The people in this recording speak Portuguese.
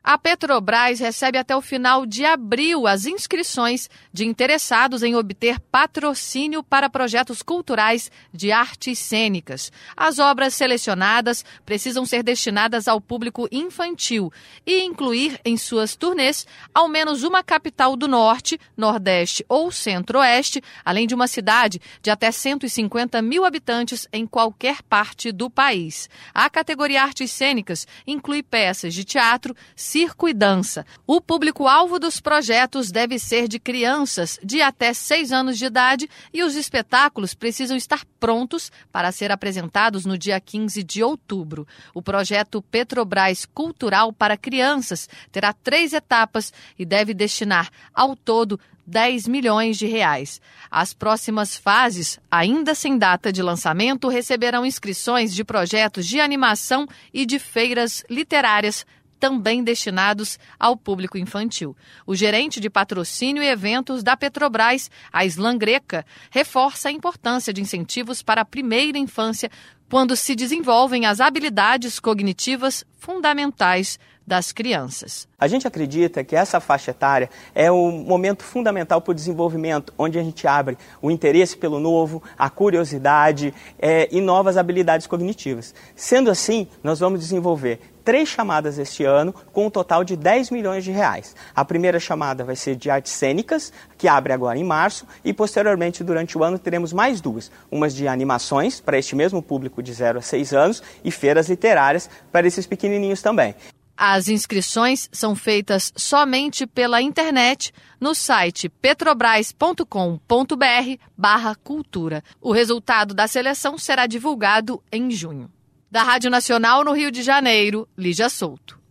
A Petrobras recebe até o final de abril as inscrições de interessados em obter patrocínio para projetos culturais de artes cênicas. As obras selecionadas precisam ser destinadas ao público infantil e incluir em suas turnês ao menos uma capital do Norte, Nordeste ou Centro-Oeste, além de uma cidade de até 150 mil habitantes em qualquer parte do país. A categoria artes cênicas inclui peças de teatro, circo e dança. O público-alvo dos projetos deve ser de crianças de até 6 anos de idade e os espetáculos precisam estar prontos para ser apresentados no dia 15 de outubro. O projeto Petrobras Cultural para Crianças terá 3 etapas e deve destinar, ao todo, 10 milhões de reais. As próximas fases, ainda sem data de lançamento, receberão inscrições de projetos de animação e de feiras literárias também destinados ao público infantil. O gerente de patrocínio e eventos da Petrobras, Aislan Greca, reforça a importância de incentivos para a primeira infância quando se desenvolvem as habilidades cognitivas fundamentais das crianças. A gente acredita que essa faixa etária é um momento fundamental para o desenvolvimento, onde a gente abre o interesse pelo novo, a curiosidade e novas habilidades cognitivas. Sendo assim, nós vamos desenvolver 3 chamadas este ano, com um total de 10 milhões de reais. A primeira chamada vai ser de artes cênicas, que abre agora em março, e posteriormente, durante o ano, teremos mais 2. Umas de animações, para este mesmo público de 0 a 6 anos, e feiras literárias para esses pequenininhos também. As inscrições são feitas somente pela internet no site petrobras.com.br/cultura. O resultado da seleção será divulgado em junho. Da Rádio Nacional no Rio de Janeiro, Lígia Souto.